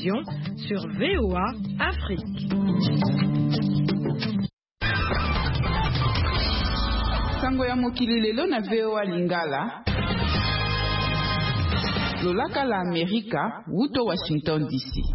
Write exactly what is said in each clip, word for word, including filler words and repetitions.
télévision sur V O A Afrique. Sango ya mokili lelo na V O A Lingala. Lolaka la Amerika, wuto Washington D C.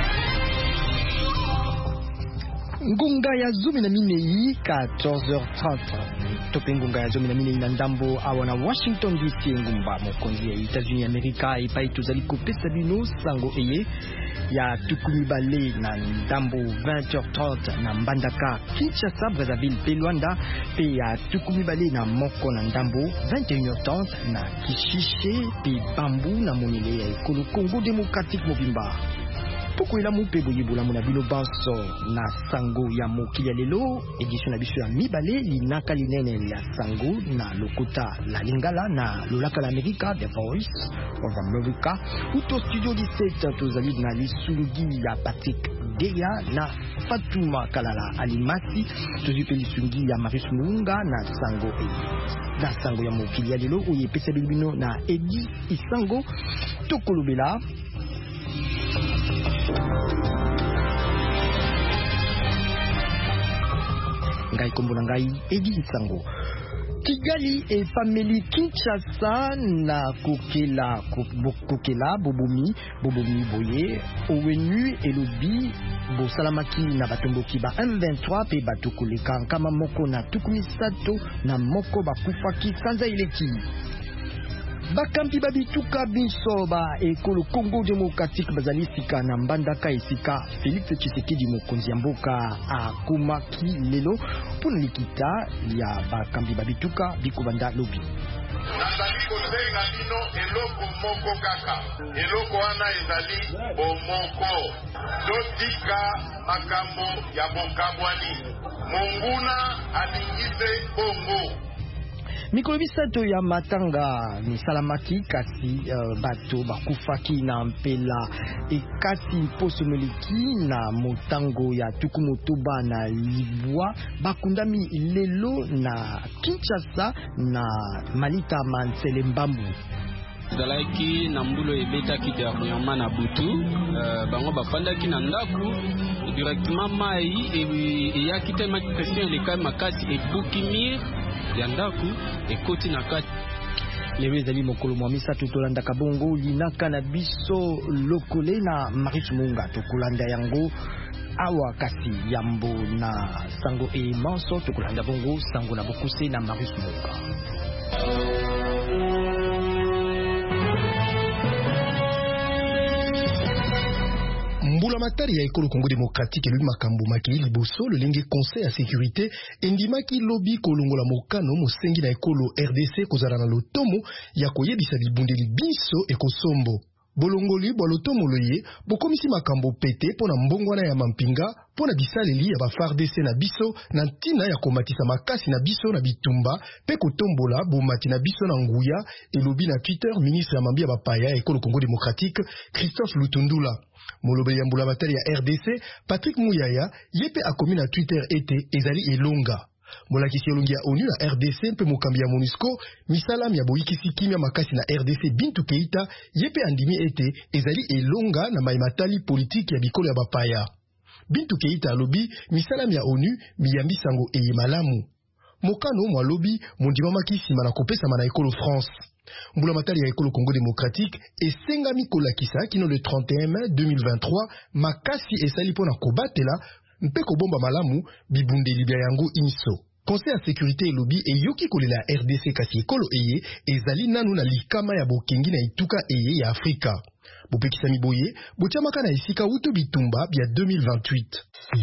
Ngunga ya zumi na minei quatorze heures trente. Tope ngunga ya zumi na minei na ndambo awana Washington D C ngumba mokonzi ya Etats-Unis Amerika ipai tozali kopesa bino sango eye ya tukumi bale na ndambo vingt heures trente na Mbandaka Kinshasa Brazzaville pe Luanda pe ya tukumi bale na moko na ndambo vingt et une heures trente na Kishishe pe Bambu na monele ya ekolo Congo Démocratique Mobimba. Poko ila mupe boyebola mona bino banso na sango ya mokili ya lelo edition na biso ya mibale linaka linene ya sango na lokota la Lingala na lolaka la Amerika The Voice of America uto studio dix-sept tozali na lisungi ya Patrick Deya na Fatuma Kalala Alimasi tozipe lisungi ya Maris Munga na sango e na sango ya mokili ya lelo oye pesa bino na Edi Isango tokolobela ngai kombo na ngai Edi Isango. Kigali e family Kinshasa na kokela kokela bobomi bobomi boye owenu elobi bo salamaki na batomboki ba M vingt-trois pe batokoleka kama moko na tukumisato na moko bakufaki sanza ileki. Bakampi babituka biso ba ekolo Congo Démocratique bazali sika na Mbandaka esika Félix Tshisekedi mokonzi ya mboka akomaki lelo pour likita ya bakampi babituka bikobanda lobi. Nazali kozenga bino eloko moko kaka eloko wana ezali bomoko totika makambo ya bokabwani monguna alingise bongo. Mikolo bisato ya matanga ni salamaki kasi uh, bato bakufaki na mpela ekati poso meleki na motango ya tukumotoba na Libwa bakundami lelo na Kinshasa na Malita Mansele Mbambu. Zalaki na mbulo ebetaki dernièrement na butu uh, bango bafandaki na ndaku directement mai eyaki tellement pression eleka makasi ebukimir ya ndaku ekoti na kati. Lewe ezali mokolo mwa misato tolanda kabongo linaka na biso lokole na Maris Munga tokolanda yango awa kasi yambo na sango e manso tokolanda bongo sango na bokuse na Maris Munga. Mbula matari ya ekolo Congo Démocratique elubi makambo makili liboso lolenge conseil ya sécurité endimaki lobi kolongola mokano mosengi na ekolo R D C kozala na lotomo ya koyebisa bibundeli biso ekosombo. Bolongoli bwa lotomo loye bokomisi makambo pete pona mbongwana ya mampinga pona bisaleli ya ba F A R D C na biso na ntina ya komatisa makasi na biso na bitumba pe kotombola bomati na biso na nguya elobi na Twitter ministre ya mambia bapaya ekolo Congo Démocratique Christophe Lutundula. Molobeli ya mbula matari ya R D C Patrick Muyaya yepe akomi na Twitter ete ezali elonga. Molakisi elongi ya ONU na R D C mpe mokambi ya MONUSCO misalam ya boyikisi kimia makasi na R D C Bintou Keita yepe andimi ete ezali elonga na maimatali politiki ya bikolo ya bapaya. Bintou Keita alobi misalam ya ONU miyambi sango eye malamu. Mokano mwa lobi mondimamaki sima na kopesama na ekolo France. Mbula matari ya ekolo Congo Démocratique esengami kolakisa kino le trente et un mai deux mille vingt-trois makasi esali pona kobatela mpe kobomba malamu bibundeli bya yango inso. Conseil ya sécurité elobi eyoki kolela R D C kasi ekolo eye ezali nanu na likama ya bokengi na ituka eye ya Afrika. Bopekisami boye botiamaka na esika uto bitumba bya deux mille vingt-huit.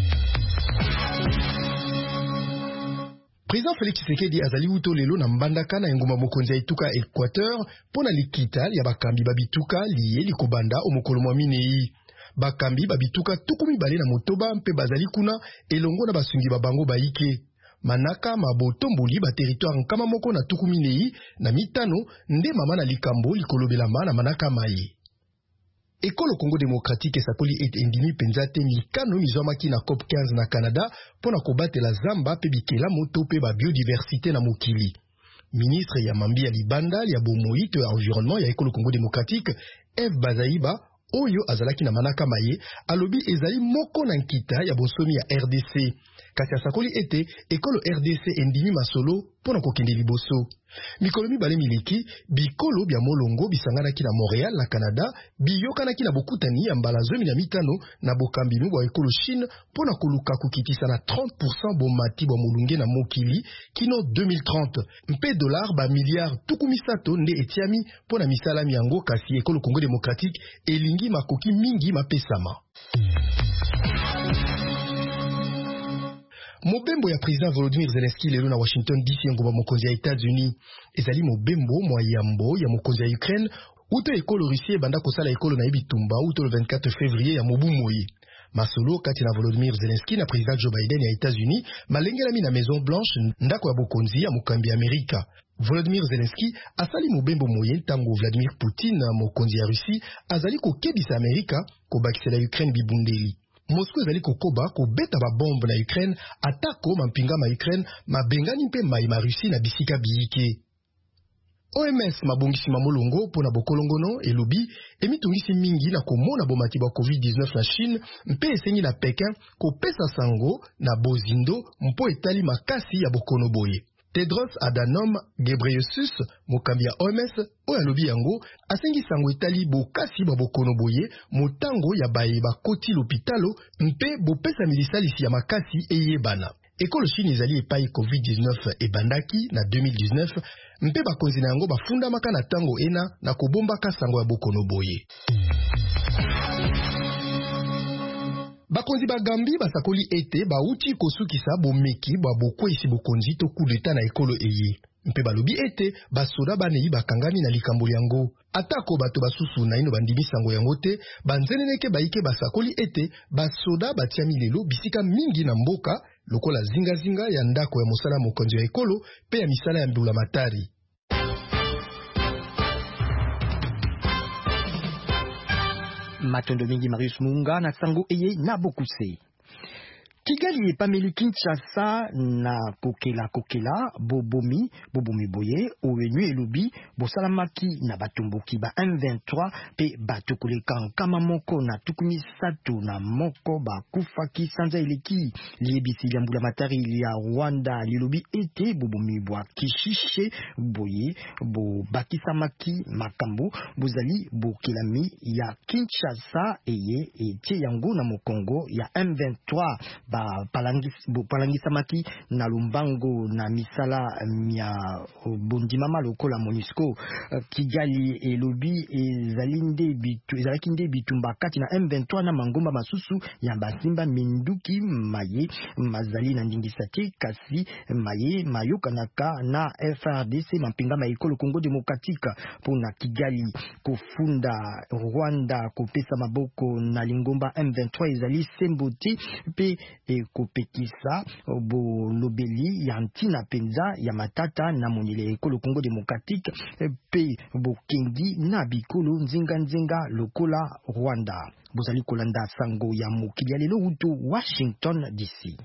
Président Félix Tshisekedi azali uto lelo na Mbandaka na engumba mokonzi ya ituka Équateur pona likita ya bakambi babituka liye likobanda omokolo mwa minei. Bakambi babituka tukumi bale na motoba mpe bazali kuna elongo na basungi babango baike. Manaka mabotomboli ba territoire nkama moko na tukumi nei na mitano nde mama na likambo likolobelama na manaka maye. Ekolo Congo Démocratique esakoli ete endimi penzate mikano mizwamaki na COP quinze na Canada pona kobatela zamba pe bikela moto pe ba biodiversité na mokili. Ministre ya mambi ya libanda ya bomoi to ya environnement ya ekolo Congo Démocratique Eve Bazaiba oyo azalaki na manaka maye alobi ezali moko na nkita ya bonsomi ya R D C. Kasi asakoli ete ekolo R D C endimi masolo pona kokende liboso. Mikolo mibale mileki, bikolo bya molongo bisanganaki na Montréal na Canada, biyokanaki na bokutani ya mbala zomi na mitano na bokambinu bwa ekolo Chine pona koluka kukitisa na trente pour cent bomati bwa molunge na mokili kino deux mille trente. Mpe dollar ba milliard tukumisato nde etiami pona misala miango kasi ekolo Congo démocratique elingi makoki mingi mapesama. Mobembo ya président Volodymyr Zelensky lelo na Washington D C ngomba mokonzi ya États-Unis ezali mobembo mwa yambo ya mokonzi ya Ukraine uto ekolo Russie banda kosala ekolo na ebitumba uto le vingt-quatre février ya mobu moyi. Masolo kati na Volodymyr Zelensky na président Joe Biden ya États-Unis malengelami na Maison Blanche ndako ya bokonzi ya mokambi Amerika. Volodymyr Zelensky asali mobembo moye tango Vladimir Poutine mokonzi ya Russie azali kokebisa Amerika kobakisela Ukraine bibundeli. Moscou ezali kokoba kobeta ba bombe na Ukraine atako mampinga ma Ukraine mabengani mpe mai ma Russie na bisika biyike. O M S mabongisi mamolongo pona bokolongono elobi emitungisi mingi na komona bomati ba COVID dix-neuf na Chine mpe esengi na Pekin kopesa sango na bozindo mpo etali makasi ya bokono boye. Tedros Adhanom Ghebreyesus mokambi ya O M S oyo alobi yango asengi sango etali bokasi bwa bokono boye motango ya baye bakoti l'hôpitalo mpe bopesa milisalisi ya makasi eyebana. Ekolo Chine ezali epai COVID dix-neuf ebandaki na deux mille dix-neuf mpe bakonzi na yango bafundamaka na tango ena na kobombaka sango ya bokono boye. Bakonzi bagambi basakoli ete bauti kosukisa bomeki bwa bokwesi bokonzi to coup d'état na ekolo eye. Mpe balobi ete basoda banei bakangami na likambo yango. Atako bato basusu na ino bandimi sango yango te, banzeneneke baike basakoli ete basoda batiami lelo bisika mingi na mboka lokola zinga zinga ya ndako ya mosala mokonzi ya ekolo pe ya misala ya mbula matari. Matondo mingi Marius Munga na sango eye na bokuse. Kigali epameli Kinshasa na kokela kokela bobomi bobomi boye owenyu elobi bosalamaki na batumbuki ba M vingt-trois pe batukuleka nkama moko na tukumi satu na moko bakufaki sanza eleki liebisi ya mbula matari ya Rwanda lilobi ete bobomi bwa kishishe boye bo bakisamaki makambo bozali bokelami ya Kinshasa eye ete yango na mokongo ya M vingt-trois ba palangis bo palangisamaki na lumbango na misala mia bondimama lokola MONUSCO. Kigali elobi ezalinde bitu ezalakinde bitumba kati na M vingt-trois na mangomba masusu ya basimba minduki maye mazali na ndingisate kasi maye mayokanaka na F R D C mampinga maikolo Congo démocratique pona Kigali kofunda Rwanda kopesa maboko na lingomba M vingt-trois ezali semboti pe e kopekisa bo lobeli ya ntina penza ya matata na monile ekolo Congo démocratique pe bo kengi na bikolo nzinga nzinga lokola Rwanda. Bozali kolanda sango ya mokili ya lelo uto Washington D C.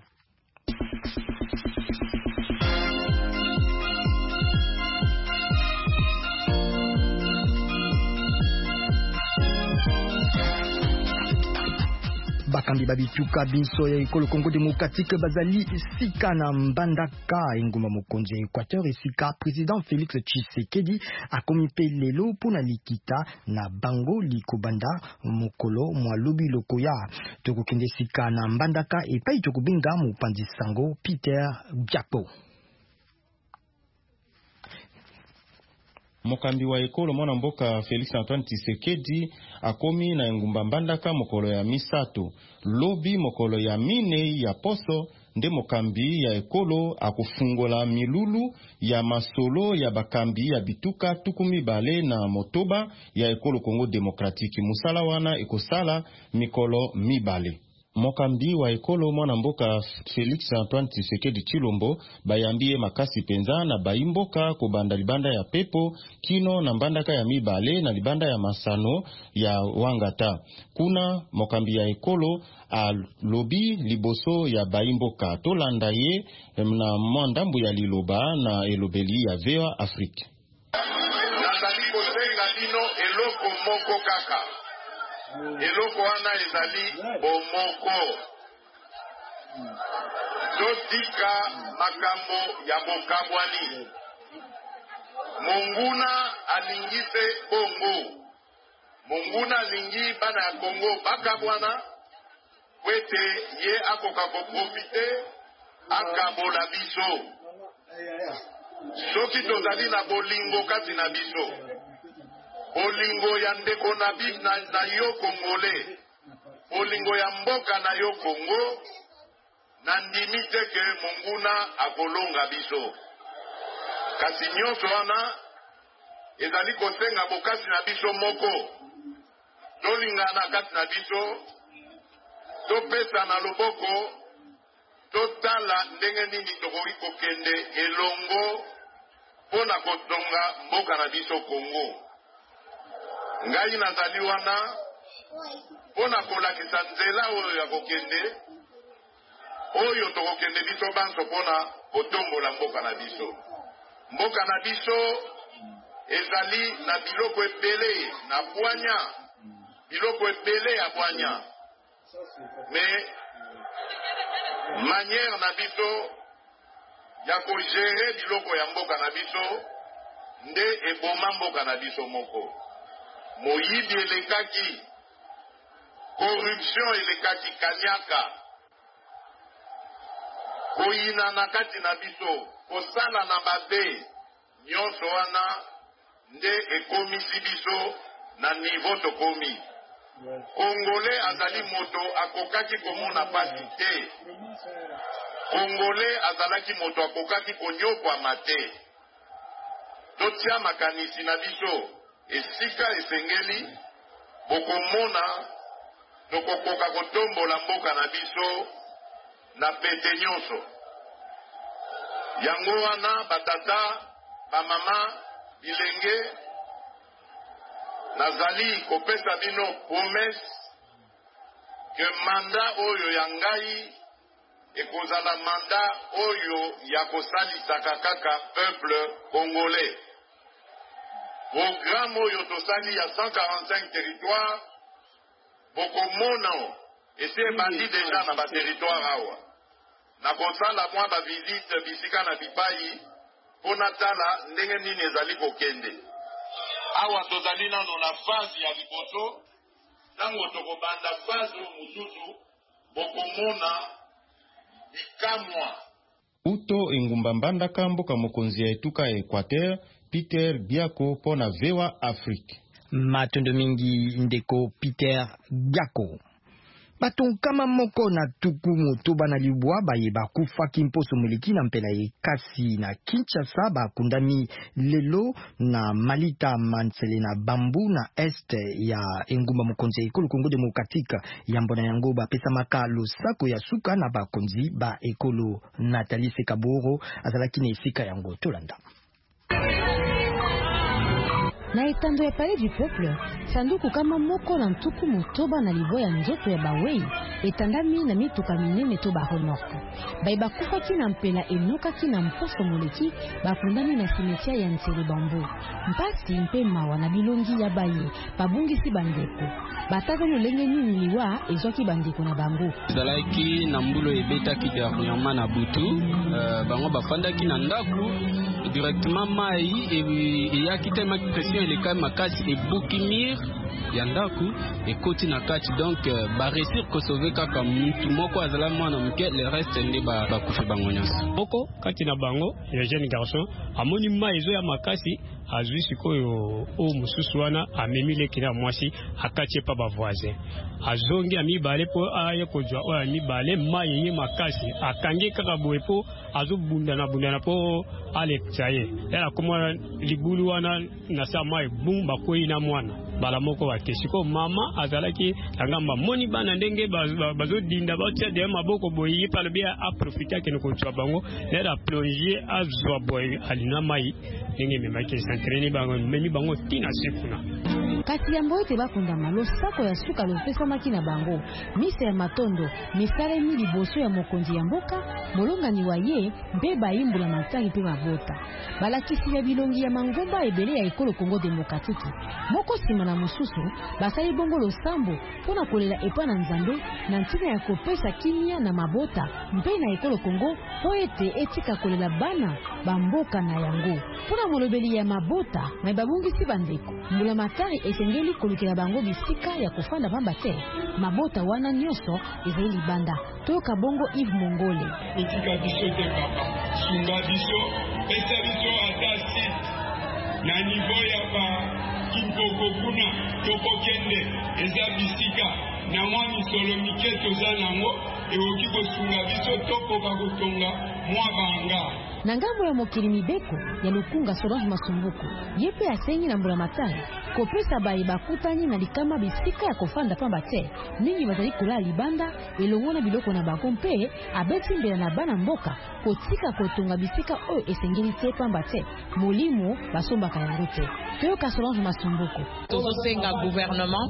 Bakambi babituka binso ya ekolo Congo démocratique bazali sika na mbandaka enguma mokonzi ya Équateur esika président Félix Tshisekedi akomi pe lelo pona likita na bango likobanda mokolo mwa lobi lokoya tokokende sika na mbandaka epai tokobenga mopanzi sango Peter Biapo. Mokambi wa ekolo mwana mboka Félix Antoine Tshisekedi akomi na engumba mbandaka mokolo ya misato lobi mokolo ya mine ya poso nde mokambi ya ekolo akufungola milulu ya masolo ya bakambi ya bituka tukumi bale na motoba ya ekolo Congo démocratique musala wana ekosala mikolo mibale. Mokambi wa ekolo mwana mboka Félix Antoine Tshisekedi Chilombo bayambie makasi penza na baimboka kobanda libanda ya pepo kino na mbandaka ya mibale na libanda ya masano ya wangata. Kuna mokambi ya ekolo a lobi liboso ya baimboka tolanda ye na mwandambu ya liloba na elobeli ya V O A Afrique. Nazali kosenga bino eloko moko kaka. eloko wana ezali bomoko. Totika makambo ya bokabwani. Monguna alingite Kongo. Monguna alingi bana ya Kongo bakabwana. Kwete ye akoka koprofite akabola biso. Soki tozali na bolingo kati na biso. Bolingo ya ndeko na bi na, na yo Kongole. Bolingo ya mboka na yo Kongo. Nandimi teke Monguna akolonga biso. Kasi nyonso wana ezali kosenga bokasi na biso moko. Tolingana kati na biso. Topesa na loboko. Totala ndenge nini tokoki kokende elongo pona kotonga mboka na biso Kongo. Ngai nazali wana pona kolakisa nzela oyo ya kokende. Oyo tokokende biso banso pona kotombola mboka na biso. Mboka na biso ezali na biloko ebele na bwanya. Biloko ebele ya bwanya. Mais manière na biso ya kogere biloko ya mboka na biso nde eboma mboka na biso moko. Moyibi elekaki, corruption elekaki kanyaka, koyina na kati na biso, kosala na babe, nyonso wana nde ekomisi biso na niveau tokomi. Congolais azali moto akokaki komona pasi te. Congolais azalaki moto akokaki konyokwa mate. Totia makanisi na biso esika esengeli bokomona tokokoka kotombola mboka na biso na pete nyonso. Yango wana batata, bamama, bilenge nazali kopesa bino promesse que mandat oyo ya ngai ekozala mandat oyo ya kosalisaka kaka peuple congolais. Programme oyo tosali ya cent quarante-cinq territoires bokomona esi ebandi deja na baterritoire awa. Na kosala mwa bavisite bisika na bipai pona tala ndenge nini ezali kokende. Awa tozali nano na phase ya liboso, tango tokobanda phase mususu bokomona bikamwa. Uto engumba mbandaka mboka mokonzi ya etuka ya Equateur, Peter Biako pona V O A Afrique. Matondo mingi ndeko Peter Biako. Baton kama moko na tuku motoba na libwa baye bakufa kimposo muliki na mpela ye kasi na Kinshasa bakundami lelo na Malita Mansele na Bambu na este ya engumba mokonzi ekolo Kongo Demokratika yambona yango bapesa maka losako ya suka na bakonzi ba ekolo. Nathalie Sekaboro azalaki na esika yango tolanda. Na etando ya Palais du Peuple, sanduku kama moko na ntuku motoba na libo ya nzoto ya bawei, etandami na mituka minene to ba remorque. Bai bakufaki na mpela enokaki na mposo moleki, bakundami na cimetière ya Nsele Bambu. Mpasi mpe mawa na bilongi ya baye, babungisi bandeko. Bataza lolenge nini liwa ezwaki bandeko na bango. Zalaki na mbulo ebetaki dernièrement na butu, euh, bango bafandaki na ndaku, directement mai et yaki tema pression le cas makasi et bukimir yandaku et koti na kati donc ba réussir ko sauver kaka mutu moko azala mwana mke le reste ndi ba bakufa bango nyonso moko kati na bango ya jeune garçon amoni mai ezo ya makasi azwi sikoyo o mususu wana amemi le kina mwasi akati pa ba voisin azongi ami bale po aye ko jwa o ami bale mai ye makasi akangi kaka boepo azo bunda na bunda na po ale tsaye era komwa libulu wana na sa mai bumba ko ina mwana bala moko wa kesiko mama azalaki ngamba moni bana ndenge bazo dinda ba tia de maboko boyi pa le bia a profiter ke ko twa bango era plonger azwa boy alina mai ndenge memaki s'entraîner bango memi bango tina sekuna kasi ya mbote bakunda malo sako ya suka lopesa makina bango mise ya matondo misale mi liboso ya mokonzi ya mboka molongani wa ye mpe bayimbula matari mpe mabota balakisi ya bilongi ya mangomba ebele ya ekolo Kongo Demokratiki moko sima na na mosusu basali bongo losambo mpona kolela epa na nzambe na ntina ya kopesa kimia na mabota mpe na ekolo Kongo po ete etika kolela bana bamboka na yango mpona molobeli ya mabota na babungisi bandeko mbula matari esengeli kolukela bango bisika ya kofanda pamba te mabota wana nyonso ezali libanda toyoka bongo Yves Mongole etika biso te papa sunga biso pesa biso ata site na niveau ya ba kimpoko kuna tokokende eza bisika na mwa misolo mike toza nango ewoki kosunga biso tokoka kotonga mwa banga na ngambo ya mokili mibeko ya Lukunga Solange Masumbuku ye pe asengi na mbula matari kopesa baye bakutani na likama bisika ya kofanda pamba te ningi bazali kolala libanda elongo na biloko na bango mpe abeti mbela na bana mboka kotika kotonga bisika oyo esengeli te pamba te molimo basombaka yango te toyoka Solange Masumbuku tozosenga gouvernement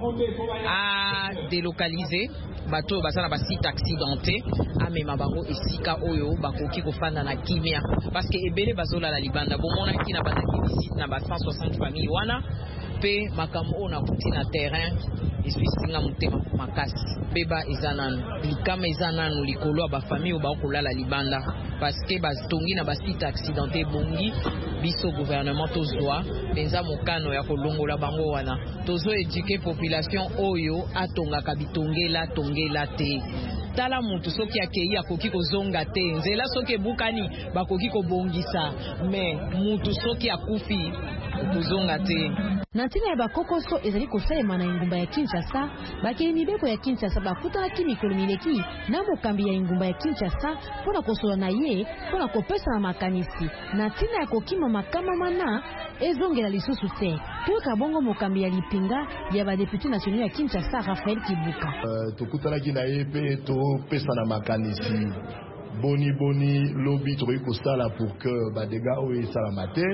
a délocaliser bato basala ba site accidenté amema bango esika oyo bakoki kofanda na kimia parce que ebele bazolala libanda bomona kina bandaki visite na ba cent soixante familles wana pe makambo ona kuti na terrain eswisinga mutema makasi beba ezananu likama ezananu likolo ba famille ba kolala libanda parce que batongi na ba site accidenté bongi biso gouvernement tozwa penza mokano ya kolongola bango wana tozo éduquer population oyo atongaka bitongela tongela te tala mutu soki akei akoki kozonga te nzela soki ebukani bakoki kobongisa me mutu soki akufi kozonga te na ntina ya bakokoso ezali kosalema na engumba ya Kinshasa bakeli mibeko ya Kinshasa bakutanaki mikolo mileki na mokambi ya engumba ya Kinshasa mpona kosola na ye mpona kopesa na makanisi na ntina ya kokima makama mana ezongela lisusu te toyoka bongo mokambi ya lipinga ya badepute nationaux ya Kinshasa Raphaël Kibuka uh, tokutanaki na ye mpe topesa na makanisi boni boni lobi tokoki kosala pour que badega oyo esalama te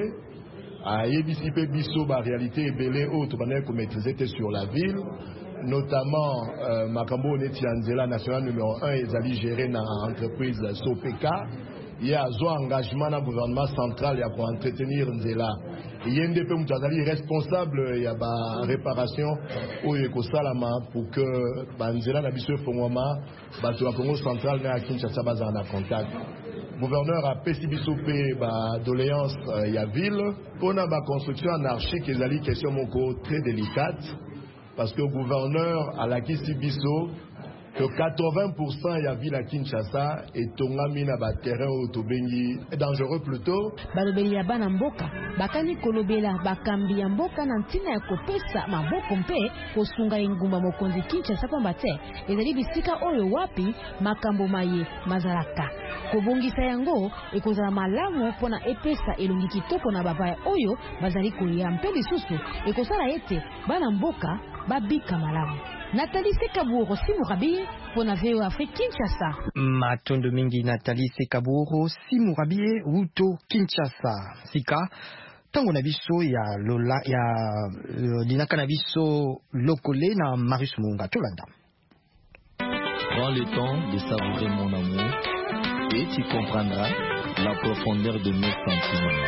ayebisi pe biso ba réalité ebele oyo tobandaki komaîtriser te sur la ville notamment euh, makambo neti ya nzela national numéro un ezali géré na entreprise Sopeka ye azwa engagement na gouvernement central ya koentretenir nzela ye nde mpe moto azali responsable ya baréparation oyo ekosalama pour que banzela na biso efongwama bato ya Congo central na ya Kinshasa bazala na contact gouverneur apesi biso mpe badoléance uh, ya ville mpona baconstruction anarchique ezali question moko très délicate parce que gouverneur alakisi biso que quatre-vingts pour cent ya ville à Kinshasa etongami na ba terrain oyo tobengi dangereux plutôt balobeli ya bana mboka bakani kolobela bakambi ya mboka na ntina ya kopesa maboko mpe kosunga engumba mokonzi Kinshasa pamba te ezali bisika oyo wapi makambo maye mazalaka kobongisa yango ekozala malamu mpona epesa elongi kitoko na bapaya oyo bazali kolia mpe lisusu ekosala ete bana mboka babika malamu Nathalie Sekaburo, Simurabie, pour la V O Afrique Kinshasa. Matondo mingi Nathalie Sekaburo, Simurabie, Wuto Kinshasa. Sika, tango na biso ya lola ya dinaka na biso lokole na Marius Munga Tolanda. Prends le temps de savourer mon amour et tu comprendras la profondeur de mes sentiments.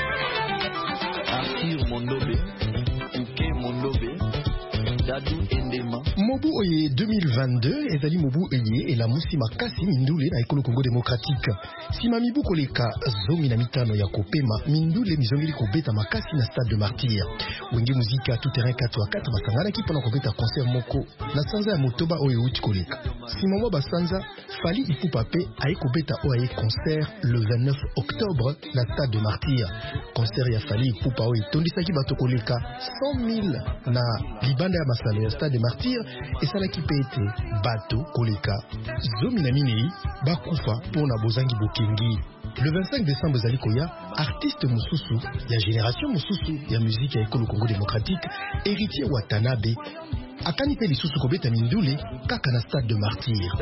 Arthur Mondobe, Uke Mondobe, Dadou Endema. Mobu Oye deux mille vingt-deux ezali Mobu Oye et la musi makasi mindule na ekolo Congo démocratique. Sima mibu koleka zomi na mitano ya kopema mindule mizongeli kobeta makasi na stade de Martyr. Wenge muzika tout terrain quatre à quatre basangana ki pona kobeta concert moko na sanza ya motoba oyo uti koleka. Sima mwa basanza Fali Ipupa pe aye kobeta oye concert le vingt-neuf octobre na stade de Martyr. Concert ya Fali Ipupa oyo tondisaki bato koleka cent mille na libanda ya masalo ya stade de Martyr esalaki pe ete bato koleka zomi na minei bakufa pona bozangi bokengi. Le vingt-cinq décembre ezali koya artiste mususu ya génération mususu ya musique ya ekolo Congo démocratique Héritier Watanabe akani pe lisusu kobeta mindule kaka na stade de Martyr.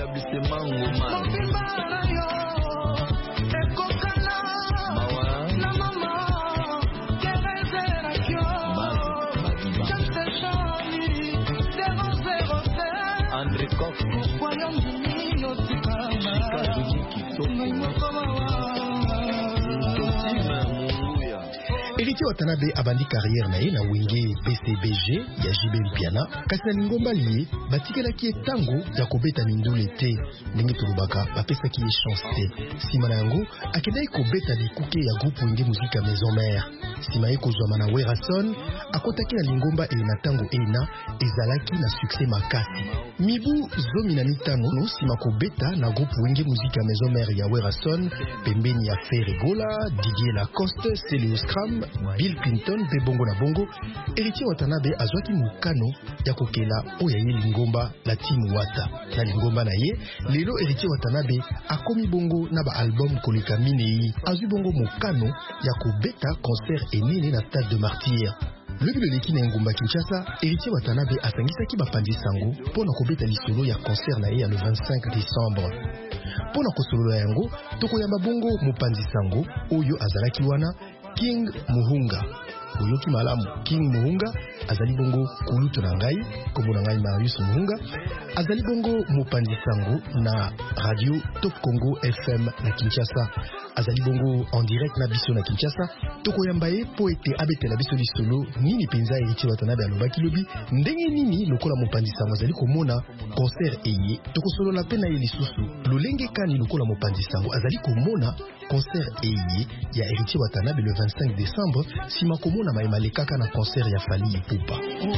Héritier Watanabe abandi carrière na ye na wenge B C B G ya J B Mpiana kasi na lingomba liye batikelaki ye tango ya kobeta mindule te ndenge tolobaka bapesaki ye chance te. Nsima na yango akendaki kobeta bikuke ya groupe wenge muzika Maison Mère. Nsima ye kozwama na Werason akotaki na lingomba e na tango ena ezalaki na succès makasi. Mibu zomi na mitano no nsima kobeta na groupe wenge muzika Maison Mère ya Werason pembeni ya Ferregola, Didier Lacoste, Celio Scram, Bill Clinton pe bongo na bongo. Héritier Watanabe azwaki mukano ya kokela oya ye lingomba la team Wata. Na lingomba na ye lelo Héritier Watanabe akomi bongo na ba album koleka minei. Azwi bongo mukano ya kobeta concert enene na Stade de Martyrs. Lobi leleki na ngomba Kinshasa, Héritier Watanabe asangisaki bapandi sango pona kobeta lisolo ya concert na ye ya le vingt-cinq décembre. Pona kosolola yango tokoyamba bongo mopanzi sango oyo azalaki wana King Muhunga. Oyoki malamu King Muhunga azali bongo kuluto na ngai kombo na ngai Marius Muhunga azali bongo mopanzi sango na radio Top Congo F M na Kinshasa. Azali bongo en direct na biso na Kinshasa tokoyamba ye po ete abetela biso lisolo nini penza Héritier Watanabe alobaki lobi ndenge nini lokola mopanzi sango azali komona concert eye tokosolola pe na ye lisusu lolenge kani lokola mopanzi sango azali komona concert eye ya Héritier Watanabe le vingt-cinq décembre sima komona maemale kaka na concert ya Fally Ipupa.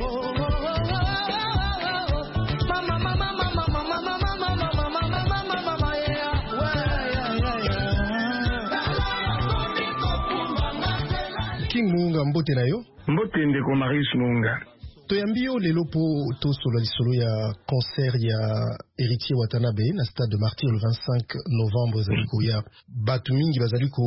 King Muhunga mbote na yo? Mbote ndeko Marius Muhunga. Toyambio lelo po to solo lisolo ya concert ya Héritier Watanabe na Stade de Martyrs le vingt-cinq novembre zaliko ya batu mingi bazaliko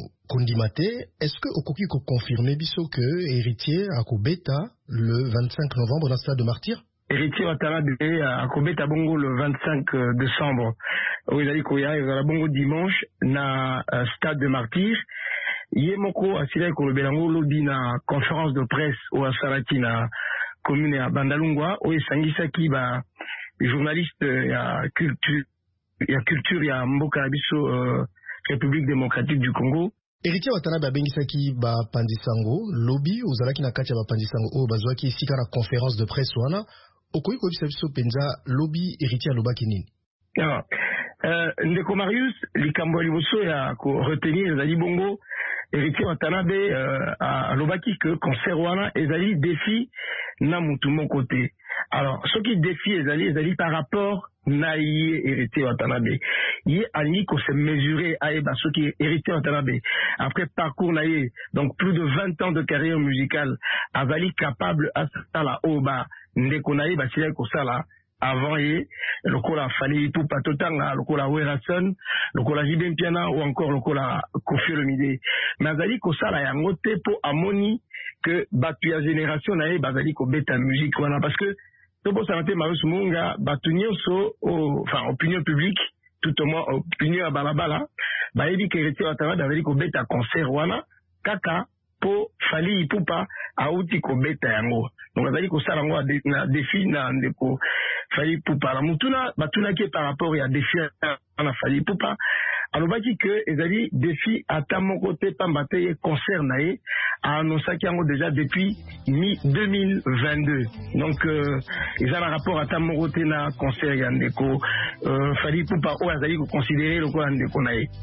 kondimate. Est-ce que okoki ko confirmer biso que Héritier akobeta le vingt-cinq novembre na Stade de Martyrs? Héritier Watanabe akobeta bongo le vingt-cinq décembre. Ozaliko ya ezala bongo dimanche na uh, Stade de Martyrs. Ye moko asila kolobela ngo lobi na conférence de presse o asalaki na commune ya Bandalungwa o esangisaki ba journaliste ya culture ya culture ya mboka na biso uh, République démocratique du Congo. Héritier Watanabe abengisaki ba pandisango lobi ozalaki na kati ya ba pandisango o bazwaki esika na conférence de presse wana okoki ko biso penza lobi Héritier alobaki nini? Alors euh, ndeko Marius likambo liboso ya ko retenir ezali bongo Héritier Watanabe euh, alobaki que concert wana ezali défi na mutu mon côté. Alors ce qui défi ezali ezali par rapport na ye Héritier Watanabe. Ye ali ko se mesurer à eba ce qui Héritier Watanabe après parcours na ye donc plus de vingt ans de carrière musicale azali capable à la oba ndeko na ye basila ko sala avant ye lokola Fally Ipupa totanga lokola Werason lokola J B Mpiana ou encore lokola Koffi Olomide mais azali ko sala yango te po amoni que batu ya génération na ye bazali ko beta musique wana parce que to bo santé Marius Muhunga batu nyonso enfin opinion publique tout au moins opinion ya balabala ba yebi que Héritier Watanabe bazali ko beta concert wana kaka po Fally Ipupa auti ko beta yango donc azali ko sala ngo na défi na ndeko Fally Ipupa la mutuna batuna ki par rapport ya défi na Fally Ipupa alobaki que ezali défi ata mon côté pambate ye concert na ye annoncé yango déjà depuis mi deux mille vingt-deux donc euh, ils ont un rapport ata mon côté na concert ya ndeko euh, Fally Ipupa o azali ko considérer le ko ndeko na ye.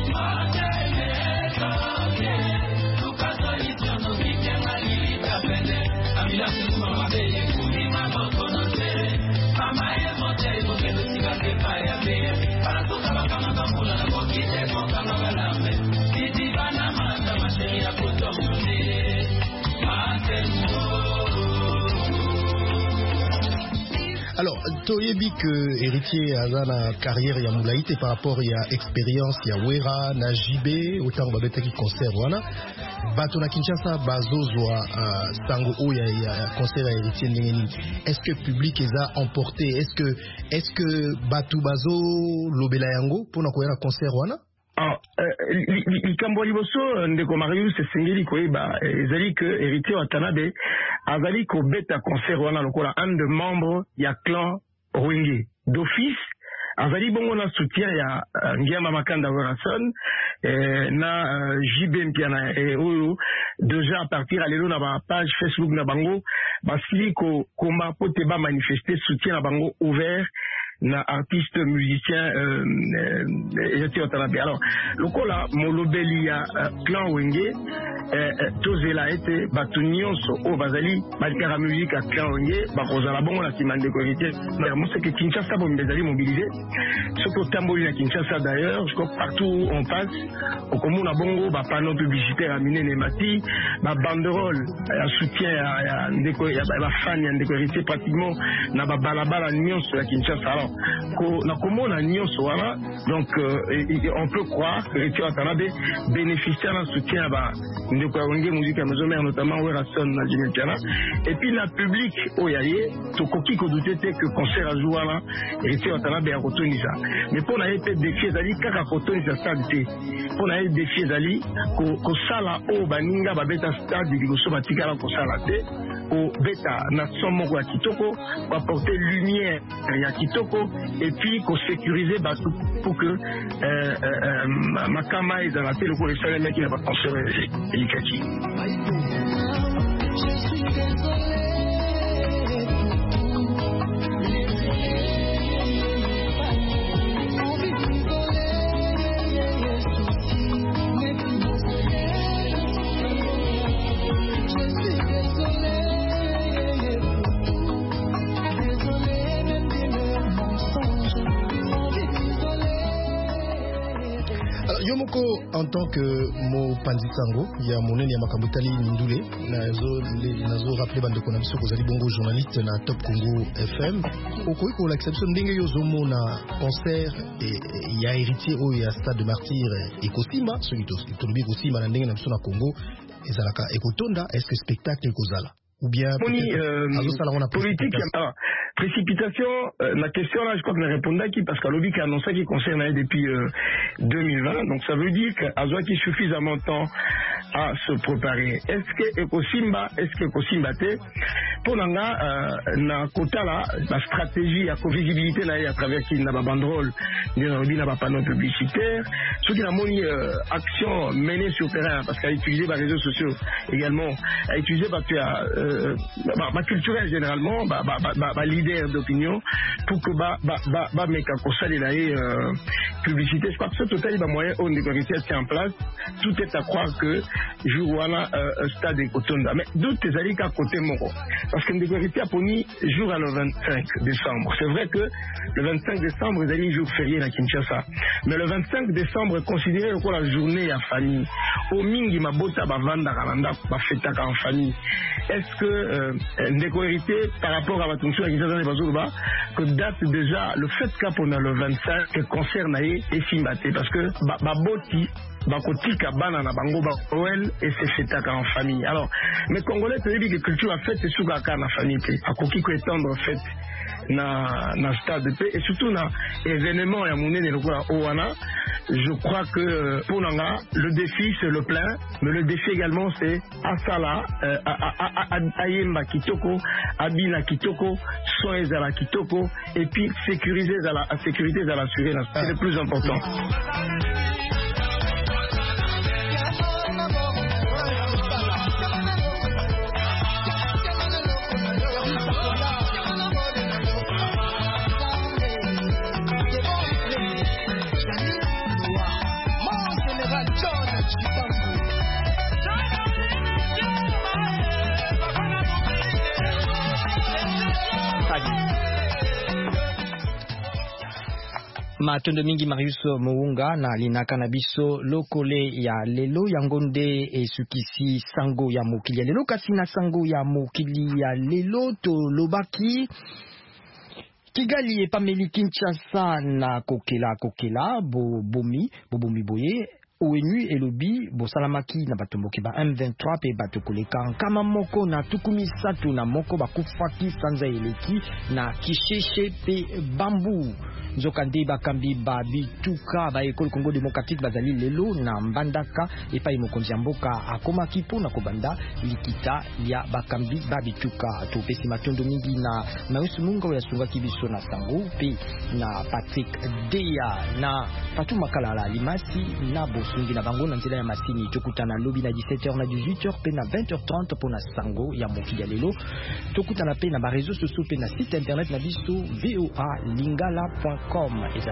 Alors, toyebi que Héritier a na carrière ya moulaïté par rapport ya expérience ya Wera na J B autant babeta ki concert wana bato na Kinshasa bazozwa uh, sango oya ya concert ya Héritier ndengeni. Est-ce que public eza emporté? Est-ce que est-ce que bato bazo lobela yango pona koya concert wana? Ah, likambo liboso ndeko Marius esengeli koyeba ezali que Héritier Watanabe azali ko beta concert wana lokola un de membre ya clan Rwenge d'office azali bongo na soutien ya uh, Ngiama Makanda Werason eh, na uh, J B Mpiana eh, oyo déjà à partir à lelo na ba page Facebook na bango basili ko komba pote ba manifester soutien na bango ouvert na artiste musicien euh, euh, alors lokola molobeli ya uh, clan Wenge eh, tozela ete batu nyonso o bazali balikaka musique ya clan Wenge bakozala bongo na nsima ndeko héritier moseke Kinshasa bo mbezali mobilisé soki otamboli na Kinshasa d'ailleurs je crois partout où on passe okomona bongo bapano publicitaire ya minene mati babanderole ya soutien ya ndeko ya bafan ya ndeko héritier pratiquement na babalabala nyonso ya Kinshasa. Alors na komona nyonso wana donc euh, on peut croire que Héritier Watanabe bénéficiait d'un soutien à ndeko ya Wenge musique ya maison mère notamment Werason na Jimmy Piana et puis la public oyaye tokoki ko douter que concert a joué wana Héritier Watanabe a kotonisa mais pour na ete défi ezali kaka kotonisa stade te pour na ete défi ezali ko sala o baninga babeta stade liboso batikala ko sala te ko beta na somo ya kitoko ko apporter lumière ya kitoko et puis qu'on sécurise bateau pour que euh, euh, Makama est dans la télé pour les seuls mecs qui n'a pas pensé à l'Ikaki. Je suis désolé. Yomoko en tant que mo pandisango ya monene ya makambutali Mindule nazo nazo rappeler bande ko na biso ko zali bongo journaliste na Top Congo F M okoyi ko la exception ndenge yo zomo na concert et ya héritier o ya Stade de Martyr et Kosima so ito tolobi Kosima na ndenge na biso na Congo ezalaka ekotonda est-ce que spectacle ekozala ou bien euh, politique alors, précipitation euh, la question là je crois que je répondais qui parce qu'à l'O B I qui a annoncé qu'il concerne depuis euh, deux mille vingt donc ça veut dire qu'à qui suffisamment de temps à se préparer est-ce que Ekosimba est-ce que Ekosimba te pour nanga euh, na kota là la stratégie à visibilité là à travers qui na ba banderole na Obi na ba panneau publicitaire ce qui a moni euh, action menée sur terrain parce qu'à utiliser les réseaux sociaux également à utiliser bah tu as euh, bah, bah culturel généralement bah bah bah, bah leader d'opinion pour que bah bah bah bah mec à consali là euh, publicité je crois que ce total bah moyen on est en place tout est à croire que jour wana euh, stade Kotonda mais d'autres tes alliés qu'à côté moko parce que Ndegorité a poni jour à le vingt-cinq décembre c'est vrai que le vingt-cinq décembre ils allaient jour férié à Kinshasa mais le vingt-cinq décembre est considéré comme la journée à famille au mingi mabota bavanda kalanda ba fêta en famille est-ce que euh, Ndegorité par rapport à la fonction à Kinshasa et Bazoba que date déjà le fait qu'a pour le vingt-cinq que concerne et Simbaté parce que ba, ba boti bakotika bana na bango ba Noël et c'est fêtaka en famille. Alors, mais Congolais te dit que culture a fait c'est sous la na famille te. Akoki ko étendre fête na na stade de paix et surtout na événement ya monene lokola owana. Je crois que pour nanga le défi c'est le plein, mais le défi également c'est asala euh, ayemba kitoko, abina kitoko, soins à la kitoko et puis sécuriser à la sécurité à l'assurer, c'est le plus important. Matondo mingi Marius Mounga na linaka na biso lokole ya lelo yangonde esukisi sango ya mokili ya lelo kasi na sango ya mokili ya lelo to lobaki Kigali epameli Kinshasa na kokela kokela bo bomi bo bomi boye O N U elobi bosalamaki na batomboki ba M vingt-trois pe bato koleka nkama moko na tukumi satu na moko bakufaki sanza eleki na Kisheshe pe Bambu. Nzokande bakambi ba bituka ba ekolo Congo Démocratique bazali lelo na Mbandaka epai mokonzi ya mboka akomaki mpona kobanda likita ya bakambi ba bituka. Topesi matondo mingi na Marius Munga ya sungaki biso na sango pe na Patrick Deya na Fatou Makalala Limasi na Bosungi na bango na nzela ya masini. Tokutana lobi na dix-sept heures na dix-huit heures pe na vingt heures trente pona sango ya mokili ya lelo. Tokutana pe na ba réseaux sociaux pe na site internet na biso v o a lingala point com.